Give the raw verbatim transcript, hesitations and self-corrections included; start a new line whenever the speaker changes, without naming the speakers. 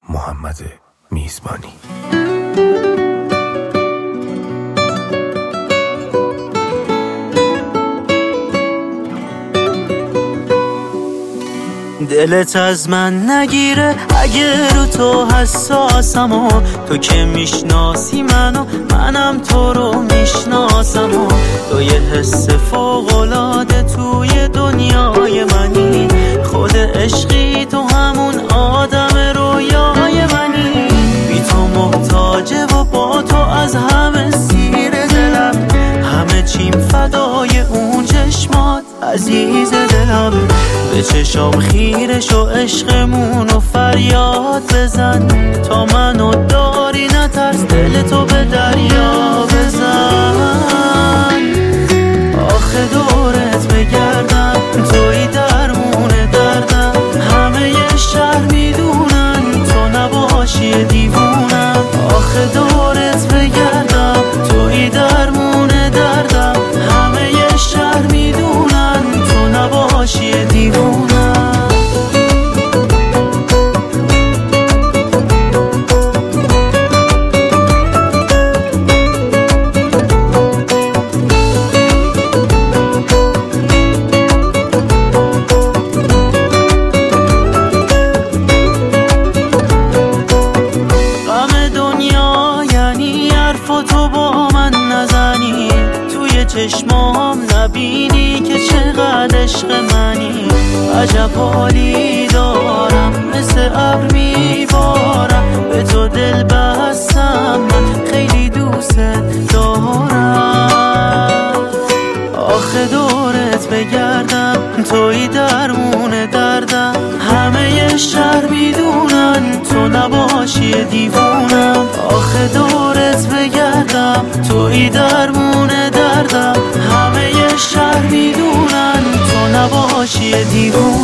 محمد میزبانی.
دلت از من نگیره اگه رو تو حساسم و تو که میشناسی منو منم تو رو میشناسم و تو یه حس فوق‌العاده توی دنیای منی، خود عشقی تو همون آدم رویای منی، بی تو محتاجه و با تو از همه سیر دلم، همه چیم فدای اون چشمات عزیز دلم، به چشام خیرش و عشقمونو فریاد بزن، تا منو داری نترس دل تو به دریا بزن، آخه دورت بگردم توی درمون دردم، همه ی شهر میدونن تو نباشی دیوونم، آخه دورت بگردم توی درمون دردم، همه ی شهر میدونن تو نباشی دیوونم. تو با من نزنی توی چشمام نبینی که چقدر عشق منی، عجب حالی دارم مثل ابر میبارم، به تو دل بستم من خیلی دوست دارم، آخه دورت بگردم توی درمون دردم، همه ی شهر میدونن تو نباشی دیوونم، آخه دورت بگردم توی درمون دردم، همه ی شهر میدونن تو نباشی دیوونم.